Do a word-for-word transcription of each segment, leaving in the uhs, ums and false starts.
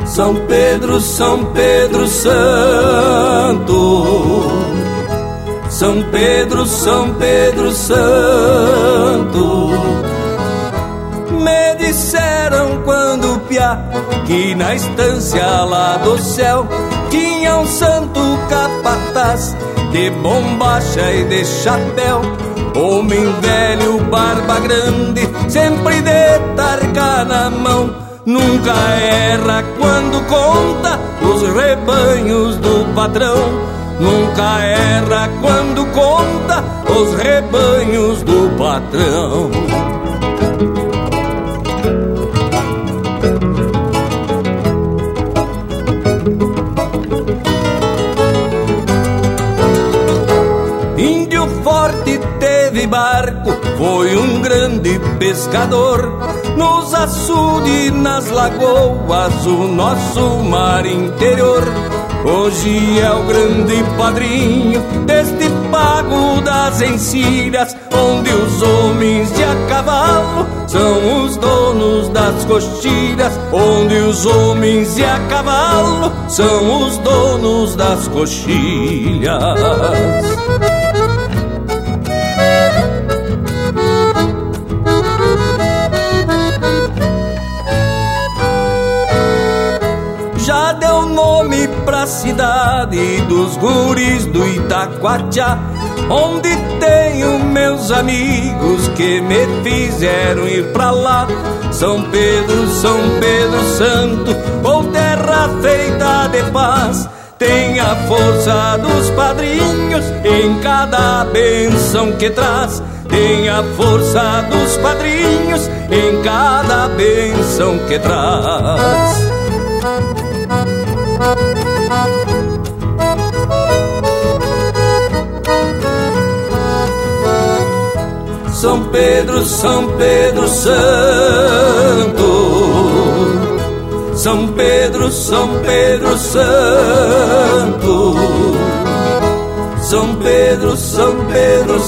São Pedro, São Pedro Santo, São Pedro, São Pedro Santo. Me disseram quando piá que na estância lá do céu tinha um santo capataz de bombacha e de chapéu, homem velho, barba grande, sempre de targa na mão. Nunca erra quando conta os rebanhos do patrão. Nunca erra quando conta os rebanhos do patrão. Índio forte teve barco, foi um grande pescador. Nos açudes, nas lagoas, o nosso mar interior. Hoje é o grande padrinho deste pago das encilhas, onde os homens de a cavalo são os donos das coxilhas. Onde os homens de a cavalo são os donos das coxilhas. Já deu nome pra cidade dos guris do Itacoatiá, onde tenho meus amigos que me fizeram ir pra lá. São Pedro, São Pedro Santo, ou terra feita de paz, tem a força dos padrinhos em cada bênção que traz. Tem a força dos padrinhos em cada bênção que traz. São Pedro, São Pedro Santo, São Pedro, São Pedro Santo, São Pedro, São Pedro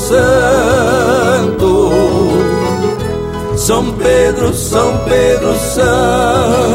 Santo, São Pedro, São Pedro Santo.